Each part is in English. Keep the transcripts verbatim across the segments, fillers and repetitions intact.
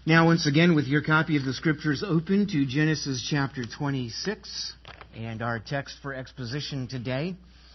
Now, once again, with your copy of the Scriptures open to Genesis chapter twenty-six and our text for exposition today,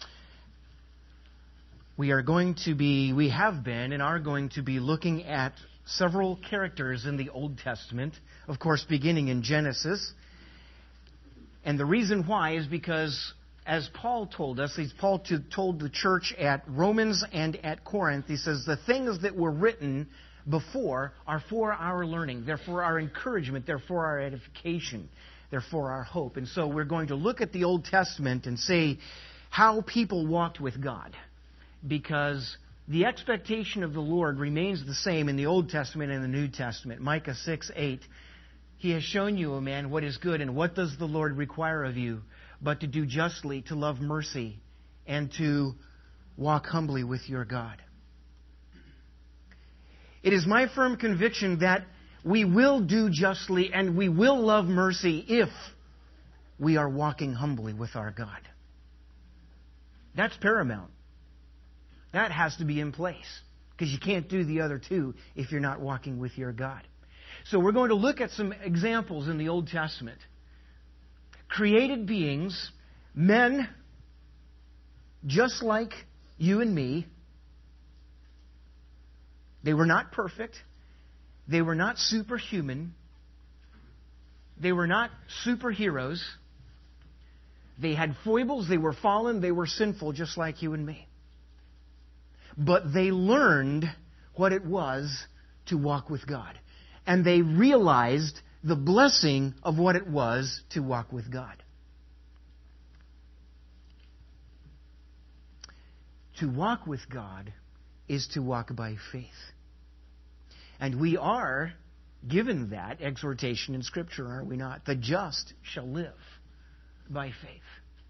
we are going to be, we have been and are going to be looking at several characters in the Old Testament, of course, beginning in Genesis. And the reason why is because, as Paul told us, he's Paul to, told the church at Romans and at Corinth, he says, the things that were written before are for our learning. They're for our encouragement. They're for our edification. They're for our hope. And so we're going to look at the Old Testament and say how people walked with God. Because the expectation of the Lord remains the same in the Old Testament and the New Testament. Micah six eight, He has shown you, O man, what is good, and what does the Lord require of you, but to do justly, to love mercy, and to walk humbly with your God. It is my firm conviction that we will do justly and we will love mercy if we are walking humbly with our God. That's paramount. That has to be in place, because you can't do the other two if you're not walking with your God. So we're going to look at some examples in the Old Testament. Created beings, men just like you and me. They were not perfect. They were not superhuman. They were not superheroes. They had foibles. They were fallen. They were sinful, just like you and me. But they learned what it was to walk with God. And they realized the blessing of what it was to walk with God. To walk with God is to walk by faith. And we are given that exhortation in Scripture, are we not? The just shall live by faith.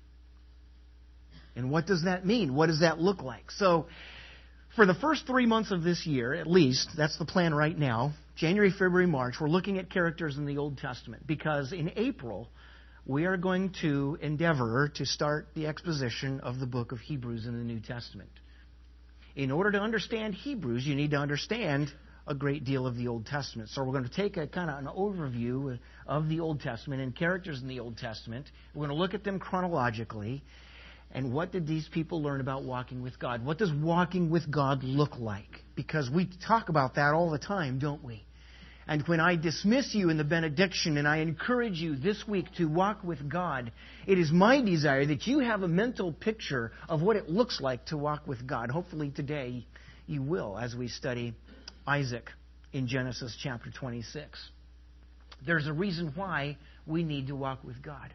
And what does that mean? What does that look like? So, for the first three months of this year, at least, that's the plan right now, January, February, March, we're looking at characters in the Old Testament. Because in April, we are going to endeavor to start the exposition of the book of Hebrews in the New Testament. In order to understand Hebrews, you need to understand a great deal of the Old Testament. So we're going to take a kind of an overview of the Old Testament and characters in the Old Testament. We're going to look at them chronologically. And what did these people learn about walking with God? What does walking with God look like? Because we talk about that all the time, don't we? And when I dismiss you in the benediction and I encourage you this week to walk with God, it is my desire that you have a mental picture of what it looks like to walk with God. Hopefully today you will, as we study Isaac in Genesis chapter twenty-six. There's a reason why we need to walk with God.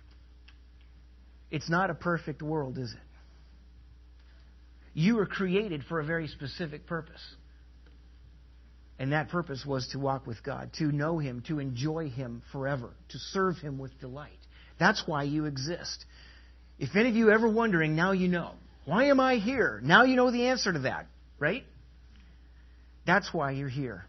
It's not a perfect world, is it? You were created for a very specific purpose. And that purpose was to walk with God, to know Him, to enjoy Him forever, to serve Him with delight. That's why you exist. If any of you ever wondering, now you know. Why am I here? Now you know the answer to that, right? That's why you're here.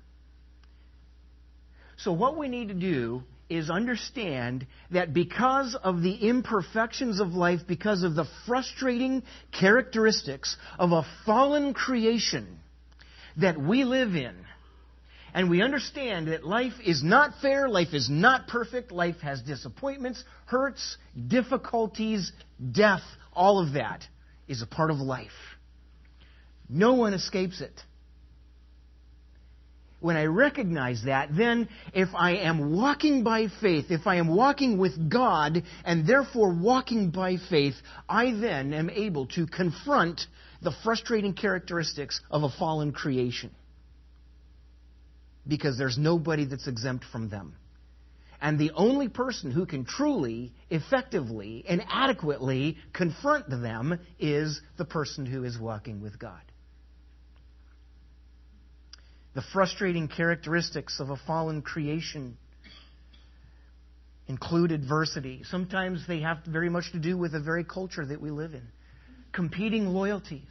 So what we need to do is understand that because of the imperfections of life, because of the frustrating characteristics of a fallen creation that we live in, and we understand that life is not fair, life is not perfect, life has disappointments, hurts, difficulties, death, all of that is a part of life. No one escapes it. When I recognize that, then if I am walking by faith, if I am walking with God and therefore walking by faith, I then am able to confront the frustrating characteristics of a fallen creation. Because there's nobody that's exempt from them. And the only person who can truly, effectively, and adequately confront them is the person who is walking with God. The frustrating characteristics of a fallen creation include adversity. Sometimes they have very much to do with the very culture that we live in. Competing loyalties.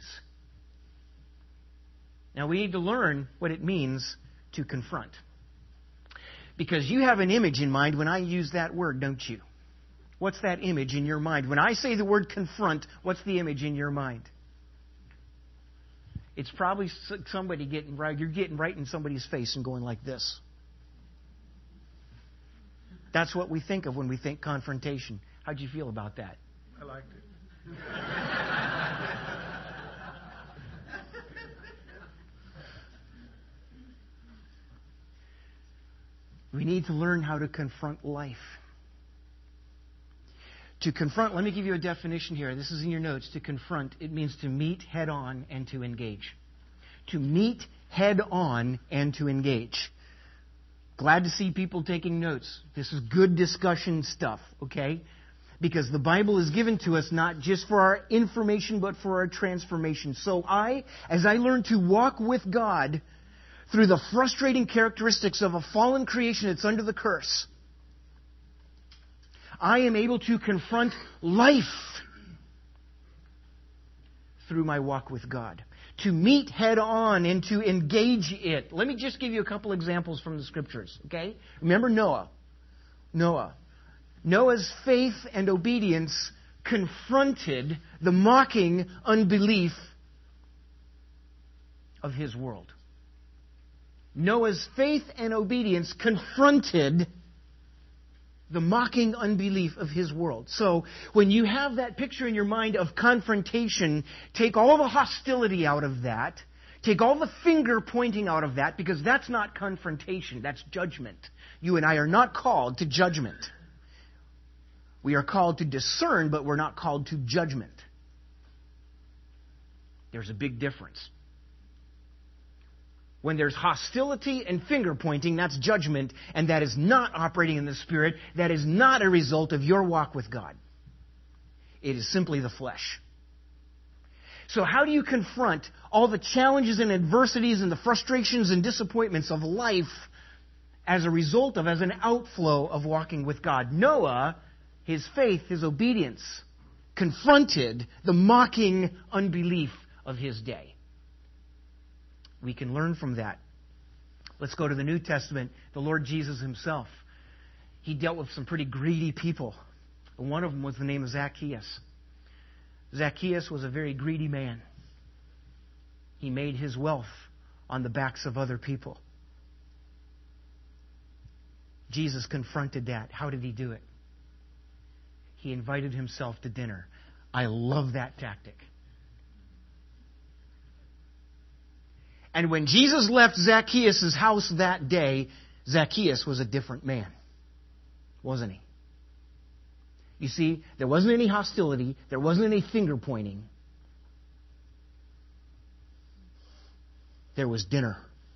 Now we need to learn what it means to confront. Because you have an image in mind when I use that word, don't you? What's that image in your mind? When I say the word confront, what's the image in your mind? It's probably somebody getting right. You're getting right in somebody's face and going like this. That's what we think of when we think confrontation. How'd you feel about that? I liked it. We need to learn how to confront life. To confront, let me give you a definition here. This is in your notes. To confront, it means to meet head on and to engage. To meet head on and to engage. Glad to see people taking notes. This is good discussion stuff, okay? Because the Bible is given to us not just for our information, but for our transformation. So I, as I learn to walk with God through the frustrating characteristics of a fallen creation that's under the curse, I am able to confront life through my walk with God. To meet head on and to engage it. Let me just give you a couple examples from the Scriptures, okay? Remember Noah. Noah. Noah's faith and obedience confronted the mocking unbelief of his world. Noah's faith and obedience confronted the mocking unbelief of his world. So, when you have that picture in your mind of confrontation, take all the hostility out of that. Take all the finger pointing out of that, because that's not confrontation, that's judgment. You and I are not called to judgment. We are called to discern, but we're not called to judgment. There's a big difference. When there's hostility and finger pointing, that's judgment, and that is not operating in the Spirit. That is not a result of your walk with God. It is simply the flesh. So how do you confront all the challenges and adversities and the frustrations and disappointments of life as a result of, as an outflow of walking with God? Noah, his faith, his obedience, confronted the mocking unbelief of his day. We can learn from that. Let's go to the New Testament. The Lord Jesus himself. He dealt with some pretty greedy people. And one of them was the name of Zacchaeus. Zacchaeus was a very greedy man. He made his wealth on the backs of other people. Jesus confronted that. How did he do it? He invited himself to dinner. I love that tactic. And when Jesus left Zacchaeus' house that day, Zacchaeus was a different man, wasn't he? You see, there wasn't any hostility. There wasn't any finger pointing. There was dinner.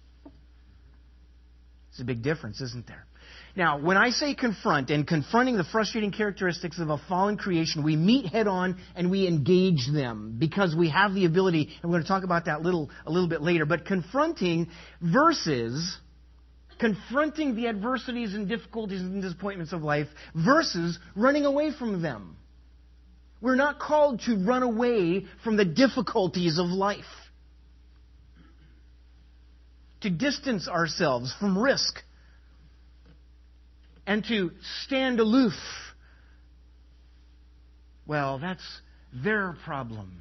It's a big difference, isn't there? Now, when I say confront and confronting the frustrating characteristics of a fallen creation, we meet head on and we engage them because we have the ability, and we're going to talk about that little, a little bit later, but confronting versus confronting the adversities and difficulties and disappointments of life versus running away from them. We're not called to run away from the difficulties of life, to distance ourselves from risk, and to stand aloof. Well, that's their problem.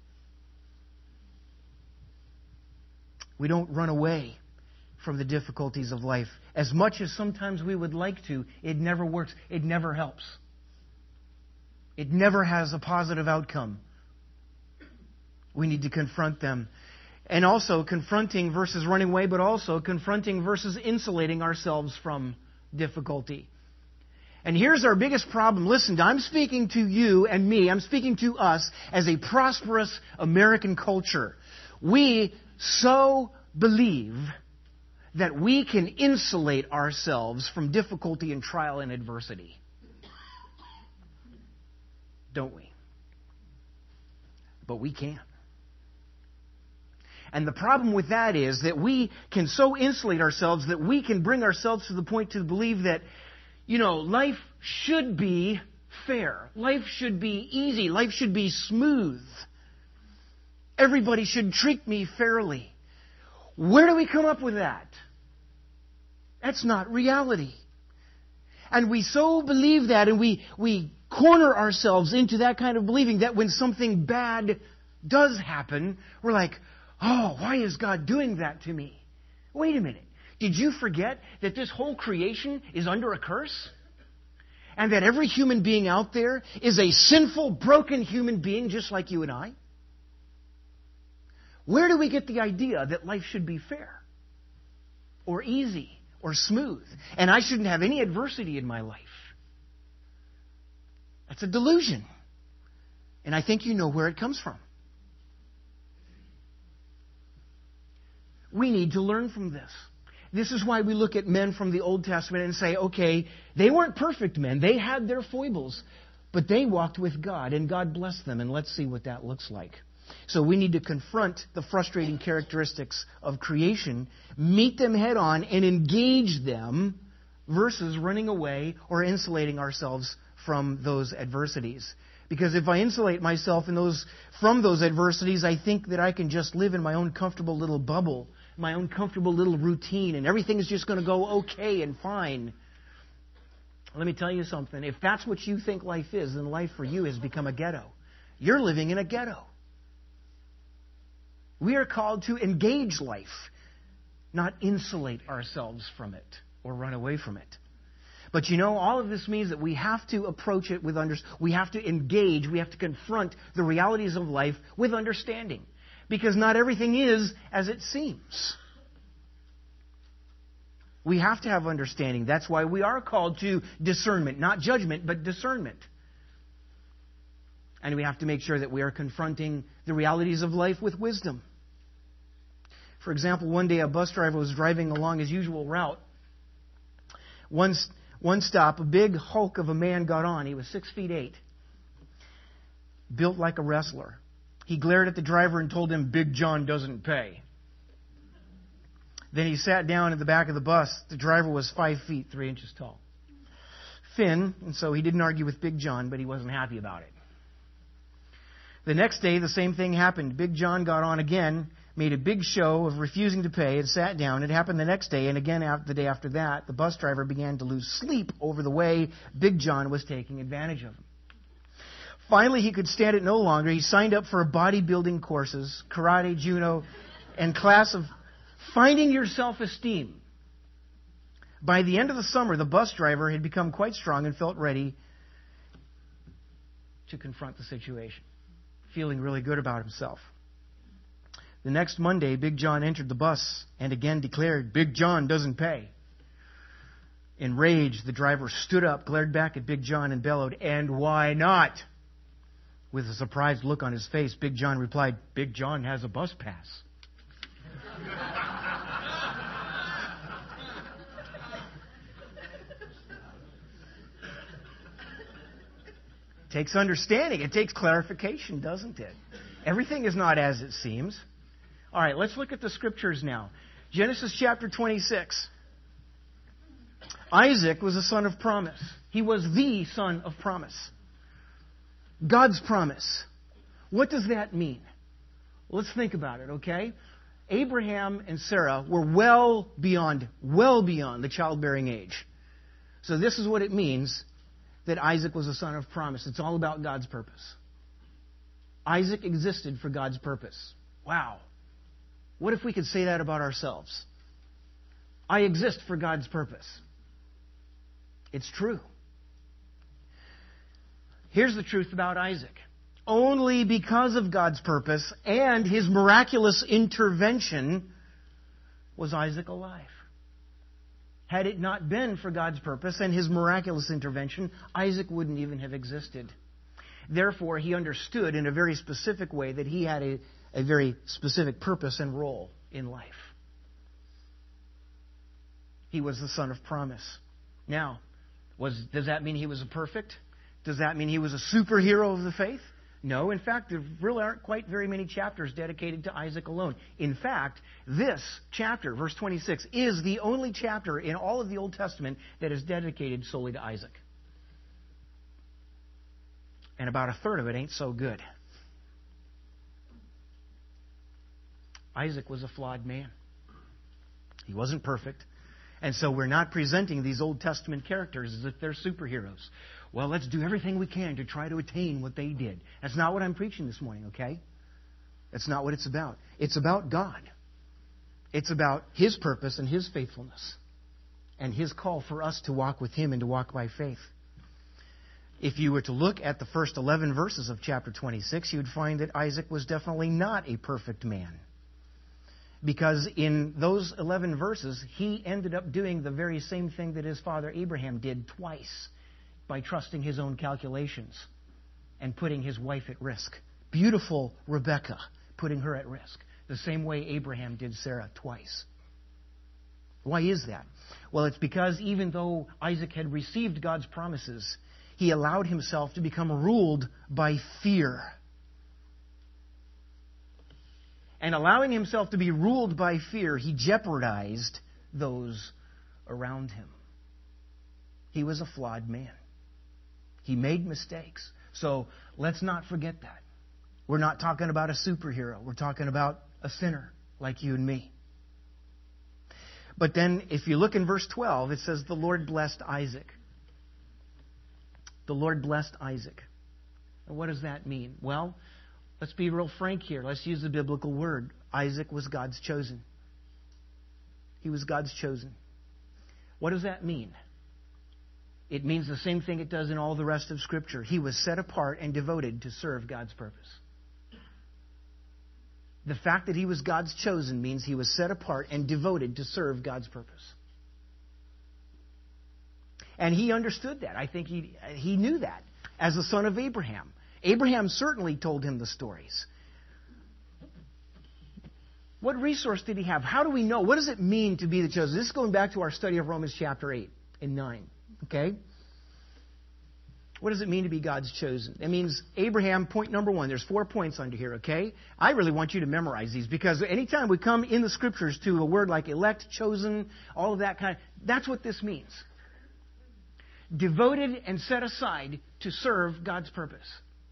We don't run away from the difficulties of life. As much as sometimes we would like to, it never works. It never helps. It never has a positive outcome. We need to confront them. And also confronting versus running away, but also confronting versus insulating ourselves from difficulty. And here's our biggest problem. Listen, I'm speaking to you and me. I'm speaking to us as a prosperous American culture. We so believe that we can insulate ourselves from difficulty and trial and adversity. Don't we? But we can't. And the problem with that is that we can so insulate ourselves that we can bring ourselves to the point to believe that, you know, life should be fair. Life should be easy. Life should be smooth. Everybody should treat me fairly. Where do we come up with that? That's not reality. And we so believe that, and we, we corner ourselves into that kind of believing that when something bad does happen, we're like, oh, why is God doing that to me? Wait a minute. Did you forget that this whole creation is under a curse? and that every human being out there is a sinful, broken human being just like you and I? Where do we get the idea that life should be fair or easy or smooth and I shouldn't have any adversity in my life? That's a delusion. And I think you know where it comes from. We need to learn from this. This is why we look at men from the Old Testament and say, okay, they weren't perfect men. They had their foibles, but they walked with God, and God blessed them, and let's see what that looks like. So we need to confront the frustrating characteristics of creation, meet them head on, and engage them versus running away or insulating ourselves from those adversities. Because if I insulate myself in those, from those adversities, I think that I can just live in my own comfortable little bubble, my own comfortable little routine, and everything is just going to go okay and fine. Let me tell you something. If that's what you think life is, then life for you has become a ghetto. You're living in a ghetto. We are called to engage life, not insulate ourselves from it or run away from it. But you know, all of this means that we have to approach it with under, we have to engage, we have to confront the realities of life with understanding. Because not everything is as it seems. We have to have understanding. That's why we are called to discernment, not judgment, but discernment. And we have to make sure that we are confronting the realities of life with wisdom. For example, one day a bus driver was driving along his usual route. One, one stop, a big hulk of a man got on. He was six feet eight, built like a wrestler. He glared at the driver and told him, "Big John doesn't pay." Then he sat down at the back of the bus. The driver was five feet, three inches tall. Thin, and so he didn't argue with Big John, but he wasn't happy about it. The next day, the same thing happened. Big John got on again, made a big show of refusing to pay, and sat down. It happened the next day, and again after, the day after that, the bus driver began to lose sleep over the way Big John was taking advantage of him. Finally, he could stand it no longer. He signed up for bodybuilding courses, karate, judo, and class of finding your self-esteem. By the end of the summer, the bus driver had become quite strong and felt ready to confront the situation, feeling really good about himself. The next Monday, Big John entered the bus and again declared, "Big John doesn't pay." Enraged, the driver stood up, glared back at Big John, and bellowed, "And why not?" With a surprised look on his face, Big John replied, "Big John has a bus pass." It takes understanding. It takes clarification, doesn't it? Everything is not as it seems. All right, let's look at the scriptures now. Genesis chapter twenty-six. Isaac was a son of promise. He was the son of promise. God's promise. What does that mean? Let's think about it, okay? Abraham and Sarah were well beyond, well beyond the childbearing age. So this is what it means that Isaac was a son of promise. It's all about God's purpose. Isaac existed for God's purpose. Wow. What if we could say that about ourselves? I exist for God's purpose. It's true. Here's the truth about Isaac. Only because of God's purpose and His miraculous intervention was Isaac alive. Had it not been for God's purpose and His miraculous intervention, Isaac wouldn't even have existed. Therefore, he understood in a very specific way that he had a, a very specific purpose and role in life. He was the son of promise. Now, was, does that mean he was a perfect? Does that mean he was a superhero of the faith? No. In fact, there really aren't quite very many chapters dedicated to Isaac alone. In fact, this chapter, verse twenty-six, is the only chapter in all of the Old Testament that is dedicated solely to Isaac. And about a third of it ain't so good. Isaac was a flawed man. He wasn't perfect. And so we're not presenting these Old Testament characters as if they're superheroes. Well, let's do everything we can to try to attain what they did. That's not what I'm preaching this morning, okay? That's not what it's about. It's about God. It's about His purpose and His faithfulness and His call for us to walk with Him and to walk by faith. If you were to look at the first eleven verses of chapter twenty-six, you'd find that Isaac was definitely not a perfect man. Because in those eleven verses, he ended up doing the very same thing that his father Abraham did twice by trusting his own calculations and putting his wife at risk. Beautiful Rebekah, putting her at risk. The same way Abraham did Sarah twice. Why is that? Well, it's because even though Isaac had received God's promises, he allowed himself to become ruled by fear. And allowing himself to be ruled by fear, he jeopardized those around him. He was a flawed man. He made mistakes. So let's not forget that. We're not talking about a superhero. We're talking about a sinner like you and me. But then if you look in verse twelve, it says, the Lord blessed Isaac. The Lord blessed Isaac. And what does that mean? Well, let's be real frank here. Let's use the biblical word. Isaac was God's chosen. He was God's chosen. What does that mean? It means the same thing it does in all the rest of Scripture. He was set apart and devoted to serve God's purpose. The fact that he was God's chosen means he was set apart and devoted to serve God's purpose. And he understood that. I think he he knew that as the son of Abraham. Abraham certainly told him the stories. What resource did he have? How do we know? What does it mean to be the chosen? This is going back to our study of Romans chapter eight and nine. Okay? What does it mean to be God's chosen? It means Abraham, point number one. There's four points under here, okay? I really want you to memorize these because anytime we come in the Scriptures to a word like elect, chosen, all of that kind of, that's what this means. Devoted and set aside to serve God's purpose.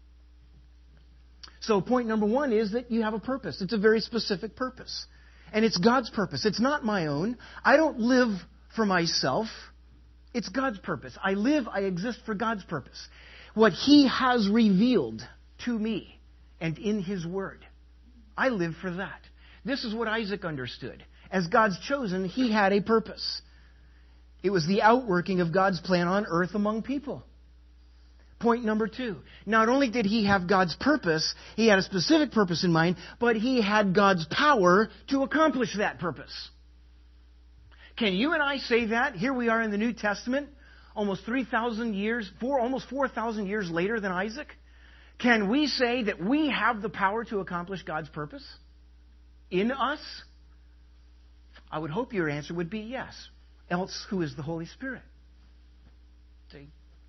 So point number one is that you have a purpose. It's a very specific purpose. And it's God's purpose. It's not my own. I don't live for myself. It's God's purpose. I live, I exist for God's purpose. What He has revealed to me and in His Word. I live for that. This is what Isaac understood. As God's chosen, he had a purpose. It was the outworking of God's plan on earth among people. Point number two. Not only did he have God's purpose, he had a specific purpose in mind, but he had God's power to accomplish that purpose. Can you and I say that? Here we are in the New Testament, almost three thousand years, four, almost four thousand years later than Isaac. Can we say that we have the power to accomplish God's purpose in us? I would hope your answer would be yes. Else, who is the Holy Spirit? See?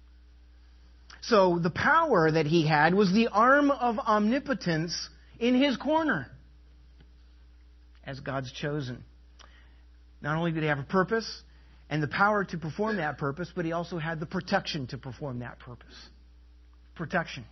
So the power that he had was the arm of omnipotence in his corner as God's chosen. Not only did he have a purpose and the power to perform that purpose, but he also had the protection to perform that purpose. Protection.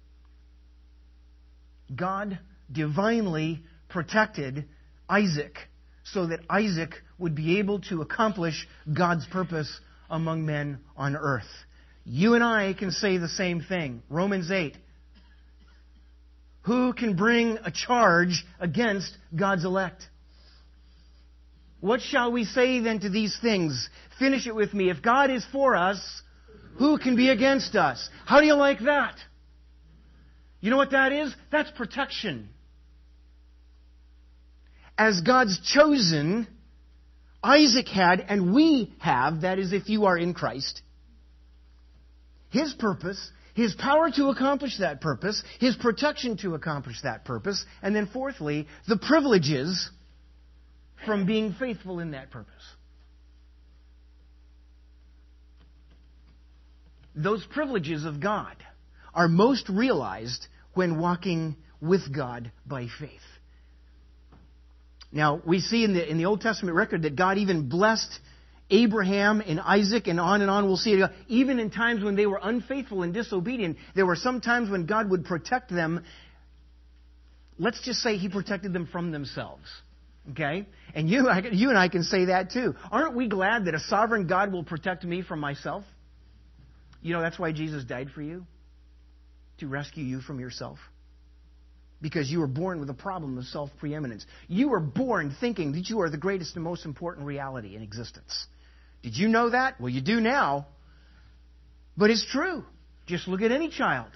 God divinely protected Isaac so that Isaac would be able to accomplish God's purpose among men on earth. You and I can say the same thing. Romans eight. Who can bring a charge against God's elect? What shall we say then to these things? Finish it with me. If God is for us, who can be against us? How do you like that? You know what that is? That's protection. As God's chosen, Isaac had, and we have, that is if you are in Christ, His purpose, His power to accomplish that purpose, His protection to accomplish that purpose, and then fourthly, the privileges from being faithful in that purpose. Those privileges of God are most realized when walking with God by faith. Now, we see in the in the Old Testament record that God even blessed Abraham and Isaac, and on and on we'll see it. Even in times when they were unfaithful and disobedient, there were some times when God would protect them. Let's just say He protected them from themselves. Okay? And you, I, you and I can say that too. Aren't we glad that a sovereign God will protect me from myself? You know, that's why Jesus died for you. To rescue you from yourself. Because you were born with a problem of self-preeminence. You were born thinking that you are the greatest and most important reality in existence. Did you know that? Well, you do now. But it's true. Just look at any child.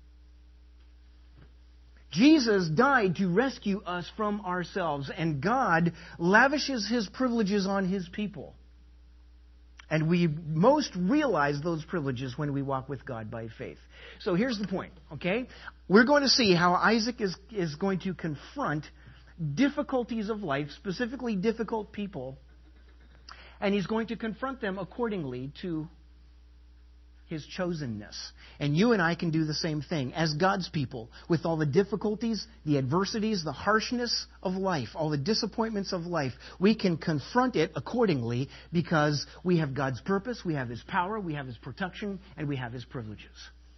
Jesus died to rescue us from ourselves, and God lavishes His privileges on His people. And we most realize those privileges when we walk with God by faith. So here's the point, okay? We're going to see how Isaac is, is going to confront difficulties of life, specifically difficult people, and he's going to confront them accordingly to his chosenness. And you and I can do the same thing as God's people with all the difficulties, the adversities, the harshness of life, all the disappointments of life. We can confront it accordingly because we have God's purpose, we have His power, we have His protection, and we have His privileges.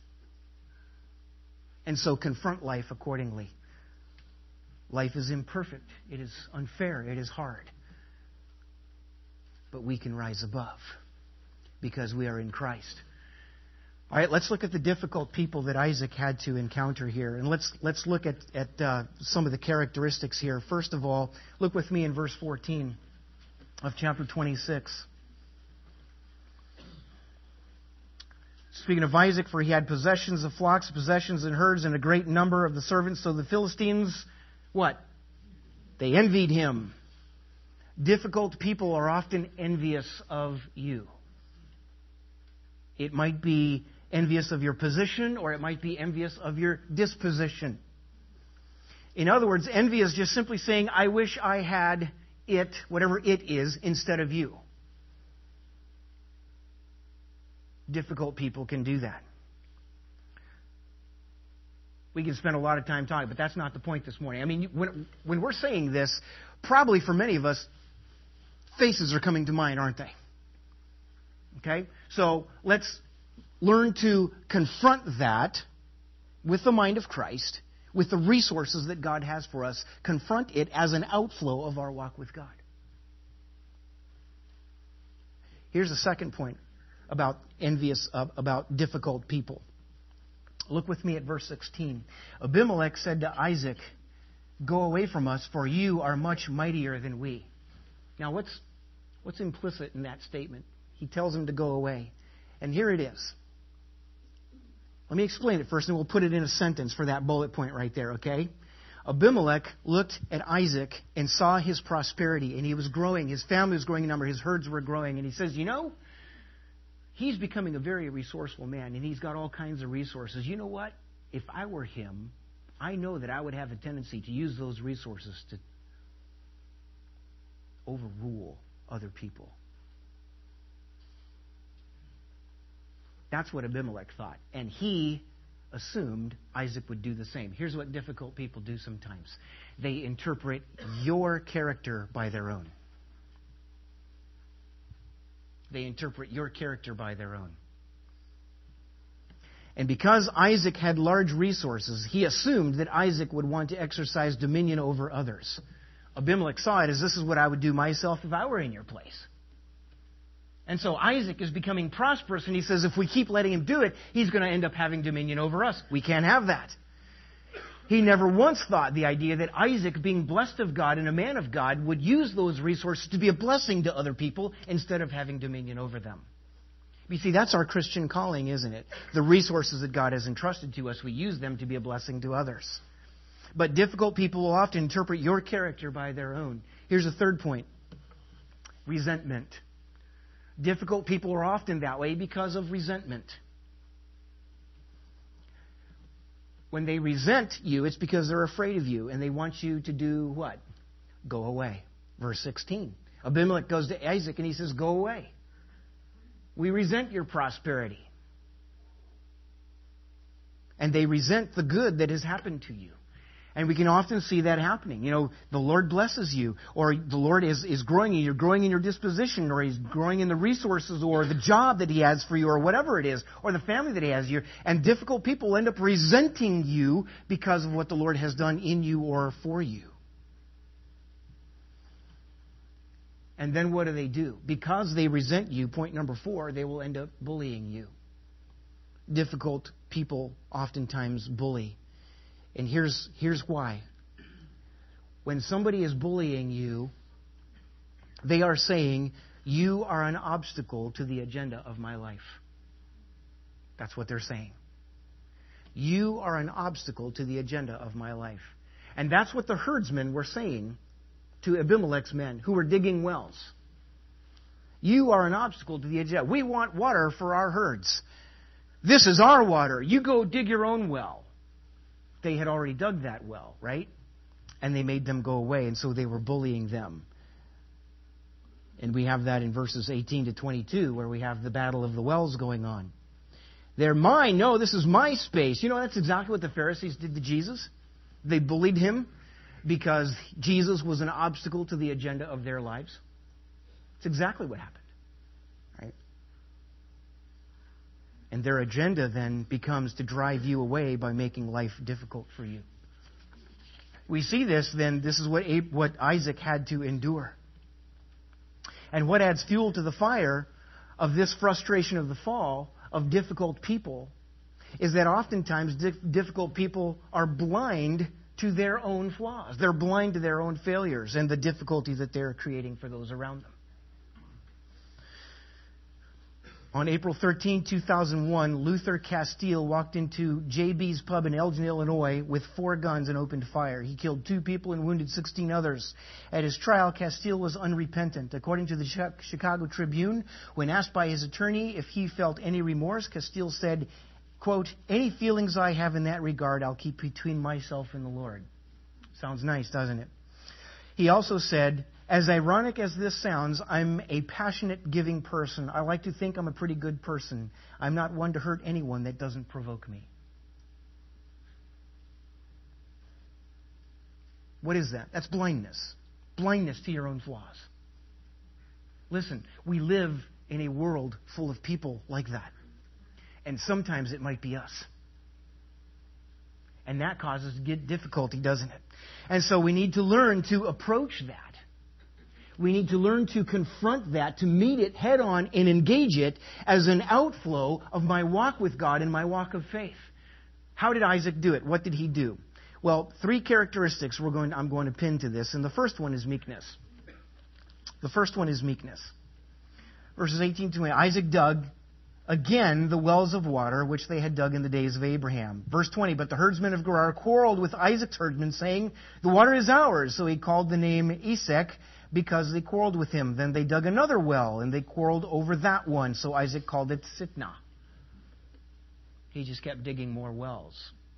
And so confront life accordingly. Life is imperfect. It is unfair. It is hard. But we can rise above because we are in Christ. All right, let's look at the difficult people that Isaac had to encounter here. And let's let's look at, at uh, some of the characteristics here. First of all, look with me in verse fourteen of chapter twenty-six. Speaking of Isaac, for he had possessions of flocks, possessions and herds, and a great number of the servants. So the Philistines, what? They envied him. Difficult people are often envious of you. It might be envious of your position, or it might be envious of your disposition. In other words, envy is just simply saying, I wish I had it, whatever it is, instead of you. Difficult people can do that. We can spend a lot of time talking, but that's not the point this morning. I mean, when, when we're saying this, probably for many of us, faces are coming to mind, aren't they? Okay? So let's learn to confront that with the mind of Christ, with the resources that God has for us. Confront it as an outflow of our walk with God. Here's the second point about envious, uh, about difficult people. Look with me at verse sixteen. Abimelech said to Isaac, "Go away from us, for you are much mightier than we." Now, what's what's implicit in that statement? He tells him to go away. And here it is. Let me explain it first, and we'll put it in a sentence for that bullet point right there, okay? Abimelech looked at Isaac and saw his prosperity, and he was growing. His family was growing in number. His herds were growing. And he says, you know, he's becoming a very resourceful man, and he's got all kinds of resources. You know what? If I were him, I know that I would have a tendency to use those resources to overrule other people. That's what Abimelech thought. And he assumed Isaac would do the same. Here's what difficult people do sometimes. They interpret your character by their own. They interpret your character by their own. And because Isaac had large resources, he assumed that Isaac would want to exercise dominion over others. Abimelech saw it as, this is what I would do myself if I were in your place. And so Isaac is becoming prosperous, and he says if we keep letting him do it, he's going to end up having dominion over us. We can't have that. He never once thought the idea that Isaac, being blessed of God and a man of God, would use those resources to be a blessing to other people instead of having dominion over them. You see, that's our Christian calling, isn't it? The resources that God has entrusted to us, we use them to be a blessing to others. But difficult people will often interpret your character by their own. Here's a third point. Resentment. Difficult people are often that way because of resentment. When they resent you, it's because they're afraid of you, and they want you to do what? Go away. Verse sixteen. Abimelech goes to Isaac and he says, go away. We resent your prosperity. And they resent the good that has happened to you. And we can often see that happening. You know, the Lord blesses you, or the Lord is, is growing you. You're growing in your disposition, or He's growing in the resources, or the job that He has for you, or whatever it is, or the family that He has here. And difficult people end up resenting you because of what the Lord has done in you or for you. And then what do they do? Because they resent you, point number four, they will end up bullying you. Difficult people oftentimes bully. And here's, here's why. When somebody is bullying you, they are saying, you are an obstacle to the agenda of my life. That's what they're saying. You are an obstacle to the agenda of my life. And that's what the herdsmen were saying to Abimelech's men who were digging wells. You are an obstacle to the agenda. We want water for our herds. This is our water. You go dig your own well. They had already dug that well, right? And they made them go away, and so they were bullying them. And we have that in verses eighteen to twenty-two, where we have the battle of the wells going on. They're mine. No, this is my space. You know, that's exactly what the Pharisees did to Jesus. They bullied him because Jesus was an obstacle to the agenda of their lives. It's exactly what happened. Right? And their agenda then becomes to drive you away by making life difficult for you. We see this then, this is what what Isaac had to endure. And what adds fuel to the fire of this frustration of the fall of difficult people is that oftentimes difficult people are blind to their own flaws. They're blind to their own failures and the difficulty that they're creating for those around them. On April thirteenth, two thousand one, Luther Castile walked into J B's pub in Elgin, Illinois with four guns and opened fire. He killed two people and wounded sixteen others. At his trial, Castile was unrepentant. According to the Chicago Tribune, when asked by his attorney if he felt any remorse, Castile said, quote, "Any feelings I have in that regard, I'll keep between myself and the Lord." Sounds nice, doesn't it? He also said, "As ironic as this sounds, I'm a passionate, giving person. I like to think I'm a pretty good person. I'm not one to hurt anyone that doesn't provoke me." What is that? That's blindness. Blindness to your own flaws. Listen, we live in a world full of people like that. And sometimes it might be us. And that causes difficulty, doesn't it? And so we need to learn to approach that. We need to learn to confront that, to meet it head on and engage it as an outflow of my walk with God and my walk of faith. How did Isaac do it? What did he do? Well, three characteristics we're going, I'm going to pin to this, and the first one is meekness. The first one is meekness. Verses eighteen to twenty, Isaac dug again the wells of water which they had dug in the days of Abraham. Verse twenty, but the herdsmen of Gerar quarreled with Isaac's herdsmen, saying, "The water is ours." So he called the name Esek, because they quarreled with him. Then they dug another well, and they quarreled over that one. So Isaac called it Sitnah. He just kept digging more wells.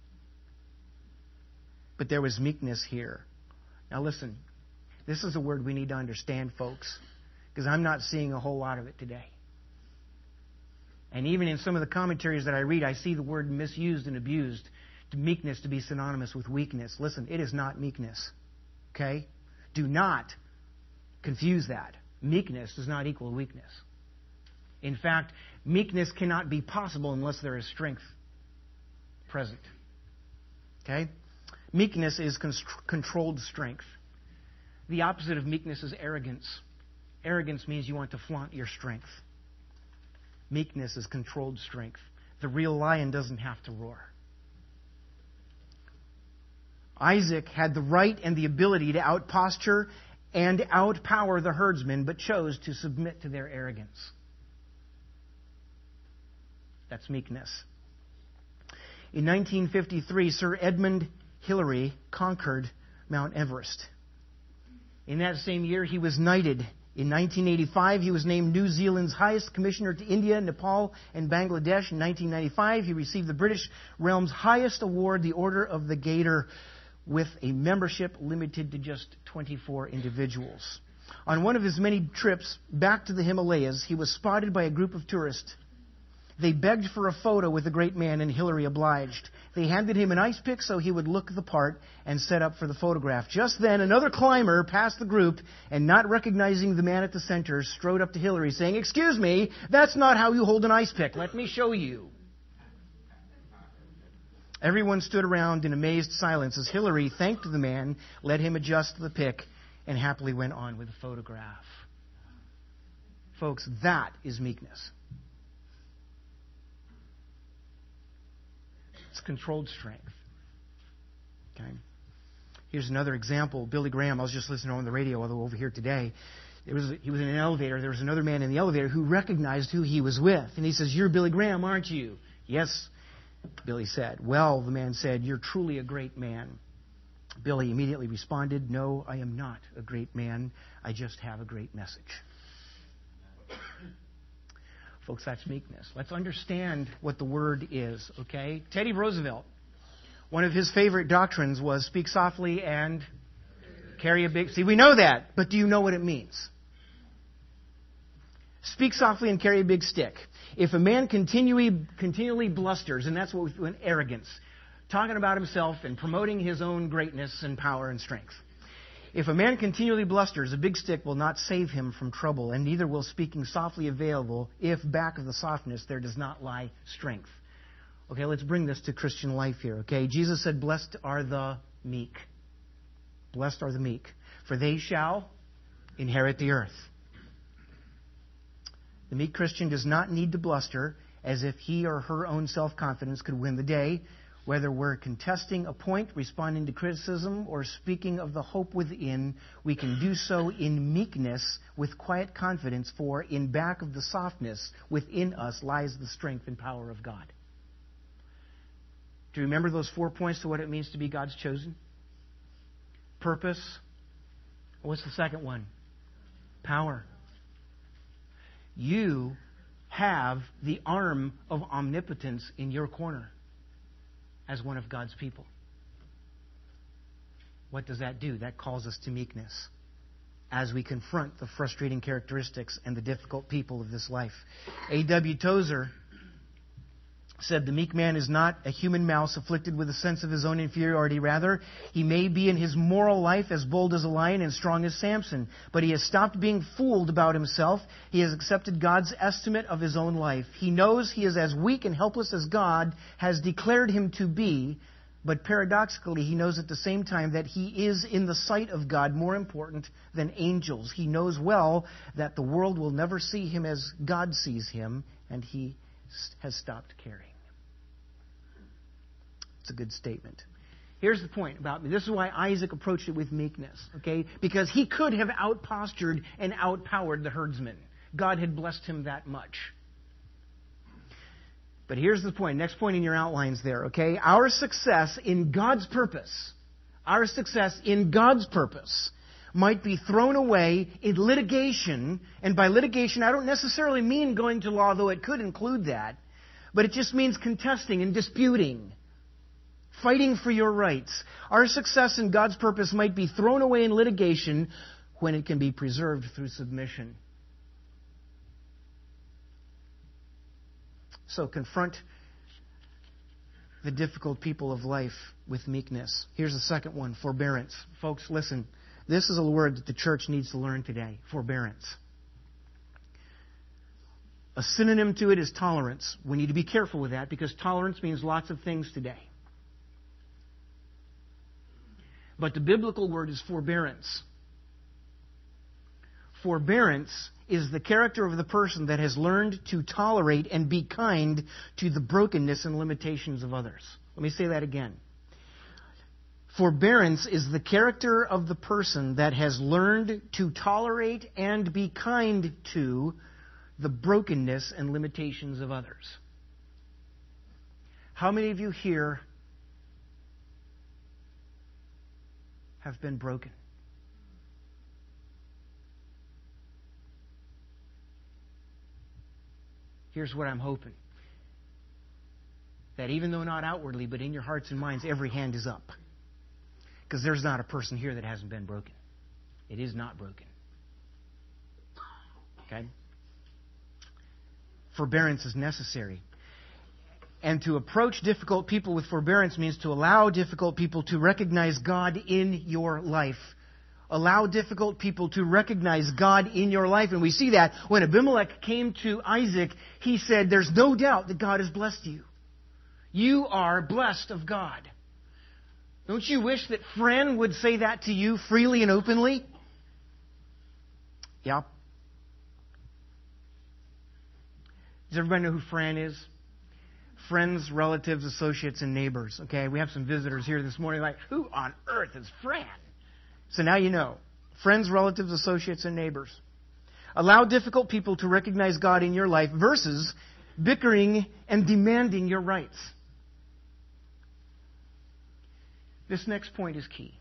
But there was meekness here. Now listen, this is a word we need to understand, folks, because I'm not seeing a whole lot of it today. And even in some of the commentaries that I read, I see the word misused and abused, to meekness to be synonymous with weakness. Listen, it is not meekness. Okay? Do not confuse that. Meekness does not equal weakness. In fact, meekness cannot be possible unless there is strength present. Okay? Meekness is con- controlled strength. The opposite of meekness is arrogance. Arrogance means you want to flaunt your strength. Meekness is controlled strength. The real lion doesn't have to roar. Isaac had the right and the ability to outposture and outpower the herdsmen, but chose to submit to their arrogance. That's meekness. In nineteen fifty-three, Sir Edmund Hillary conquered Mount Everest. In that same year, he was knighted. In nineteen eighty-five, he was named New Zealand's highest commissioner to India, Nepal, and Bangladesh. In nineteen ninety-five, he received the British realm's highest award, the Order of the Gaiter, with a membership limited to just twenty-four individuals. On one of his many trips back to the Himalayas, he was spotted by a group of tourists. They begged for a photo with the great man, and Hillary obliged. They handed him an ice pick so he would look the part and set up for the photograph. Just then, another climber passed the group, and not recognizing the man at the center, strode up to Hillary, saying, "Excuse me, that's not how you hold an ice pick. Let me show you." Everyone stood around in amazed silence as Hillary thanked the man, let him adjust the pick, and happily went on with the photograph. Folks, that is meekness. It's controlled strength. Okay. Here's another example. Billy Graham, I was just listening on the radio over here today. It was, he was in an elevator. There was another man in the elevator who recognized who he was with. And he says, "You're Billy Graham, aren't you?" "Yes." Billy said. Well, the man said, you're truly a great man. Billy immediately responded, no, I am not a great man. I just have a great message. Folks, that's meekness. Let's understand what the word is, okay? Teddy Roosevelt, one of his favorite doctrines was speak softly and carry a big... See, we know that, but do you know what it means? Speak softly and carry a big stick. If a man continually, continually blusters, and that's what we do, arrogance, talking about himself and promoting his own greatness and power and strength. If a man continually blusters, a big stick will not save him from trouble, and neither will speaking softly available if back of the softness there does not lie strength. Okay, let's bring this to Christian life here, okay? Jesus said, blessed are the meek. Blessed are the meek, for they shall inherit the earth. The meek Christian does not need to bluster as if he or her own self-confidence could win the day. Whether we're contesting a point, responding to criticism, or speaking of the hope within, we can do so in meekness with quiet confidence, for in back of the softness within us lies the strength and power of God. Do you remember those four points to what it means to be God's chosen? Purpose. What's the second one? Power. You have the arm of omnipotence in your corner as one of God's people. What does that do? That calls us to meekness as we confront the frustrating characteristics and the difficult people of this life. A W Tozer said, the meek man is not a human mouse afflicted with a sense of his own inferiority. Rather, he may be in his moral life as bold as a lion and strong as Samson, but he has stopped being fooled about himself. He has accepted God's estimate of his own life. He knows he is as weak and helpless as God has declared him to be, but paradoxically, he knows at the same time that he is, in the sight of God, more important than angels. He knows well that the world will never see him as God sees him, and he has stopped caring. It's a good statement. Here's the point about me. This is why Isaac approached it with meekness, okay? Because he could have outpostured and outpowered the herdsmen. God had blessed him that much. But here's the point. Next point in your outlines there, okay? Our success in God's purpose, our success in God's purpose might be thrown away in litigation. And by litigation, I don't necessarily mean going to law, though it could include that. But it just means contesting and disputing. Fighting for your rights. Our success in God's purpose might be thrown away in litigation when it can be preserved through submission. So confront the difficult people of life with meekness. Here's the second one, forbearance. Folks, listen. This is a word that the church needs to learn today. Forbearance. A synonym to it is tolerance. We need to be careful with that because tolerance means lots of things today. But the biblical word is forbearance. Forbearance is the character of the person that has learned to tolerate and be kind to the brokenness and limitations of others. Let me say that again. Forbearance is the character of the person that has learned to tolerate and be kind to the brokenness and limitations of others. How many of you here have been broken? Here's what I'm hoping. That even though not outwardly, but in your hearts and minds, every hand is up. Because there's not a person here that hasn't been broken. It is not broken. Okay? Forbearance is necessary. And to approach difficult people with forbearance means to allow difficult people to recognize God in your life. Allow difficult people to recognize God in your life. And we see that when Abimelech came to Isaac, he said, there's no doubt that God has blessed you. You are blessed of God. Don't you wish that Fran would say that to you freely and openly? Yeah. Does everybody know who Fran is? Friends, relatives, associates, and neighbors. Okay, we have some visitors here this morning like, who on earth is Fran? So now you know. Friends, relatives, associates, and neighbors. Allow difficult people to recognize God in your life versus bickering and demanding your rights. This next point is key.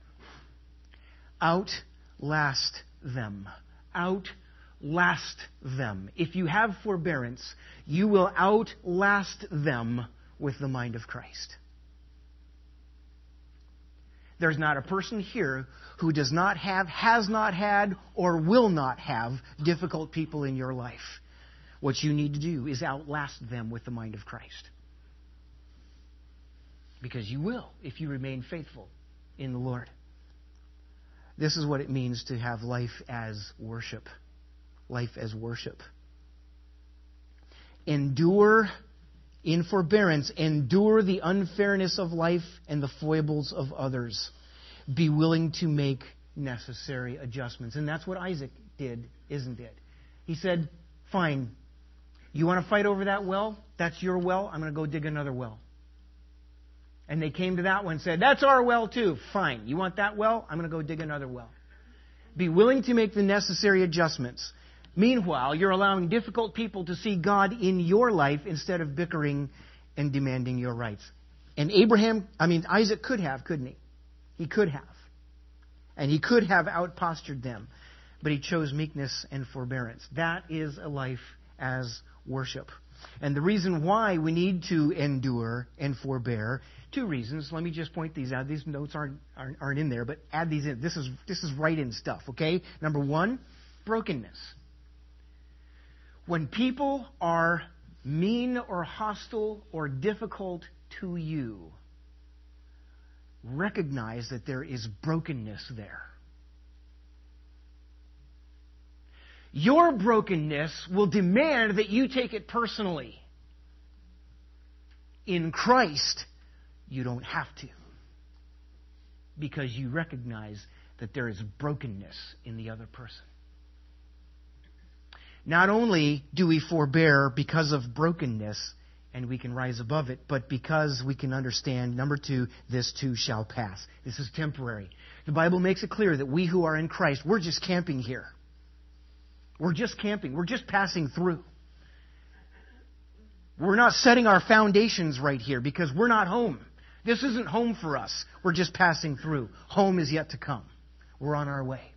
Outlast them. Outlast them. If you have forbearance, you will outlast them with the mind of Christ. There's not a person here who does not have, has not had, or will not have difficult people in your life. What you need to do is outlast them with the mind of Christ. Because you will if you remain faithful in the Lord. This is what it means to have life as worship. Life as worship. Endure in forbearance. Endure the unfairness of life and the foibles of others. Be willing to make necessary adjustments. And that's what Isaac did, isn't it? He said, fine, you want to fight over that well? That's your well. I'm going to go dig another well. And they came to that one and said, that's our well too. Fine. You want that well? I'm going to go dig another well. Be willing to make the necessary adjustments. Meanwhile, you're allowing difficult people to see God in your life instead of bickering and demanding your rights. And Abraham, I mean, Isaac could have, couldn't he? He could have. And he could have outpostured them. But he chose meekness and forbearance. That is a life as worship. And the reason why we need to endure and forbear, two reasons. Let me just point these out. These notes aren't, aren't, aren't in there, but add these in. This is, this is right-in stuff, okay? Number one, brokenness. When people are mean or hostile or difficult to you, recognize that there is brokenness there. Your brokenness will demand that you take it personally. In Christ, you don't have to. Because you recognize that there is brokenness in the other person. Not only do we forbear because of brokenness, and we can rise above it, but because we can understand, number two, this too shall pass. This is temporary. The Bible makes it clear that we who are in Christ, we're just camping here. We're just camping. We're just passing through. We're not setting our foundations right here because we're not home. This isn't home for us. We're just passing through. Home is yet to come. We're on our way.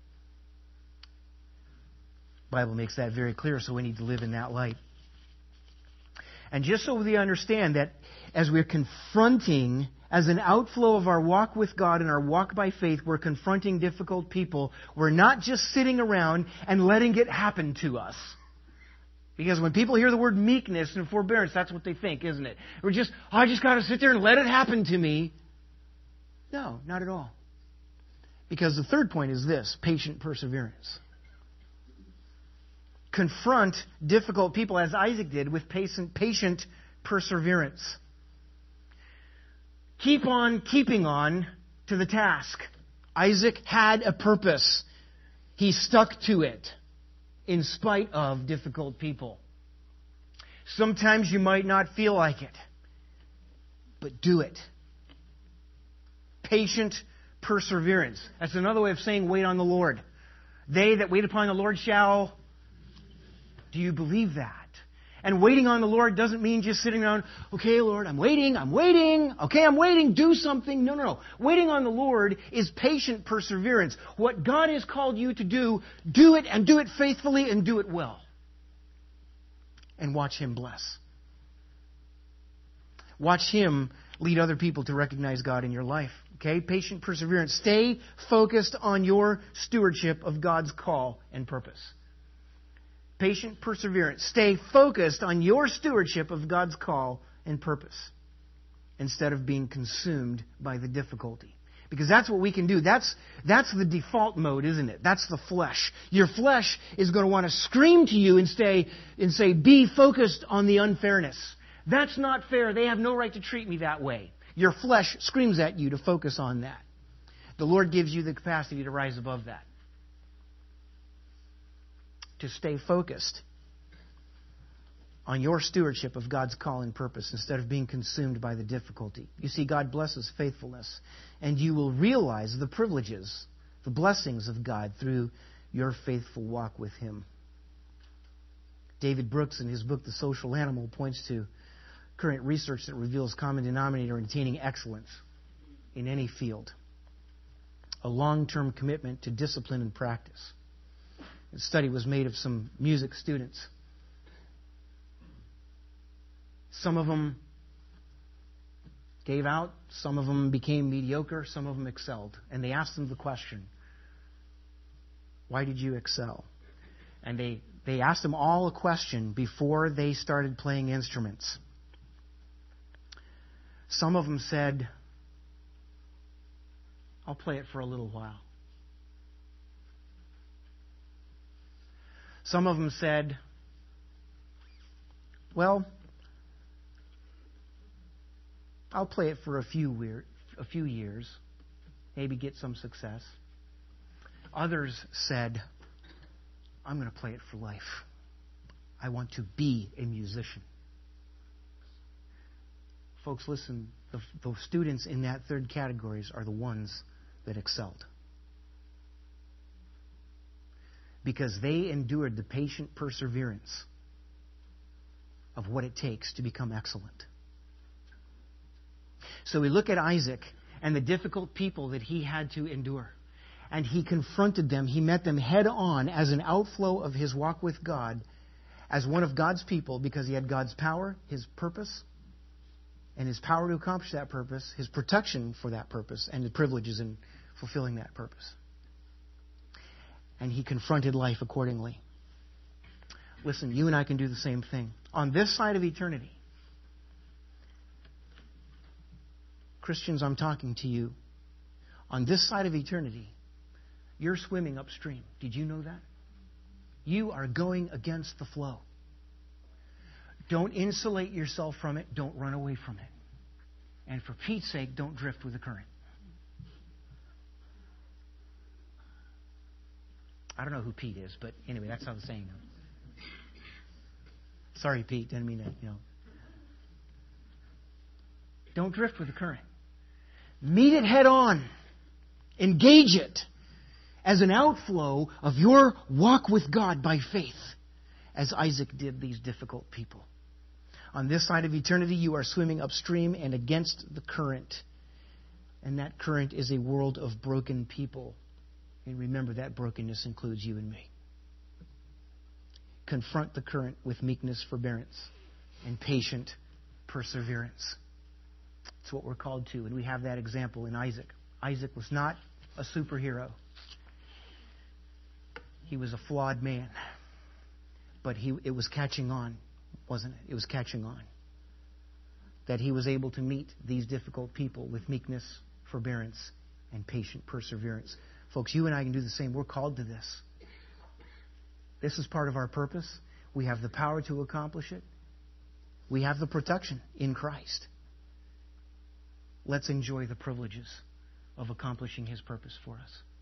The Bible makes that very clear, so we need to live in that light. And just so we understand that as we're confronting, as an outflow of our walk with God and our walk by faith, we're confronting difficult people. We're not just sitting around and letting it happen to us. Because when people hear the word meekness and forbearance, that's what they think, isn't it? We're just, oh, I just got to sit there and let it happen to me. No, not at all. Because the third point is this, patient perseverance. Confront difficult people, as Isaac did, with patient, patient perseverance. Keep on keeping on to the task. Isaac had a purpose. He stuck to it in spite of difficult people. Sometimes you might not feel like it, but do it. Patient perseverance. That's another way of saying wait on the Lord. They that wait upon the Lord shall... Do you believe that? And waiting on the Lord doesn't mean just sitting around, okay, Lord, I'm waiting, I'm waiting, okay, I'm waiting, do something. No, no, no. Waiting on the Lord is patient perseverance. What God has called you to do, do it and do it faithfully and do it well. And watch Him bless. Watch Him lead other people to recognize God in your life. Okay? Patient perseverance. Stay focused on your stewardship of God's call and purpose. Patient perseverance. Stay focused on your stewardship of God's call and purpose instead of being consumed by the difficulty. Because that's what we can do. That's, that's the default mode, isn't it? That's the flesh. Your flesh is going to want to scream to you and say, and say, be focused on the unfairness. That's not fair. They have no right to treat me that way. Your flesh screams at you to focus on that. The Lord gives you the capacity to rise above that. To stay focused on your stewardship of God's call and purpose instead of being consumed by the difficulty. You see, God blesses faithfulness, and you will realize the privileges, the blessings of God through your faithful walk with Him. David Brooks, in his book, The Social Animal, points to current research that reveals common denominator in attaining excellence in any field, a long-term commitment to discipline and practice. The study was made of some music students. Some of them gave out, some of them became mediocre, some of them excelled. And they asked them the question, why did you excel? And they, they asked them all a question before they started playing instruments. Some of them said, I'll play it for a little while. Some of them said, well, I'll play it for a few weir- a few years, maybe get some success. Others said, I'm going to play it for life. I want to be a musician. Folks, listen, the, the students in that third categories are the ones that excelled. Because they endured the patient perseverance of what it takes to become excellent. So we look at Isaac and the difficult people that he had to endure. And he confronted them. He met them head on as an outflow of his walk with God, as one of God's people, because he had God's power, his purpose, and his power to accomplish that purpose, his protection for that purpose, and the privileges in fulfilling that purpose. And he confronted life accordingly. Listen, you and I can do the same thing. On this side of eternity, Christians, I'm talking to you. On this side of eternity, you're swimming upstream. Did you know that? You are going against the flow. Don't insulate yourself from it. Don't run away from it. And for Pete's sake, don't drift with the current. I don't know who Pete is, but anyway, that's how the saying goes. Sorry, Pete. Didn't mean that, you know. Don't drift with the current. Meet it head on. Engage it as an outflow of your walk with God by faith, as Isaac did these difficult people. On this side of eternity, you are swimming upstream and against the current. And that current is a world of broken people. And remember, that brokenness includes you and me. Confront the current with meekness, forbearance, and patient perseverance. It's what we're called to, and we have that example in Isaac. Isaac was not a superhero. He was a flawed man. But he, it was catching on, wasn't it? It was catching on. That he was able to meet these difficult people with meekness, forbearance, and patient perseverance. Folks, you and I can do the same. We're called to this. This is part of our purpose. We have the power to accomplish it. We have the protection in Christ. Let's enjoy the privileges of accomplishing His purpose for us.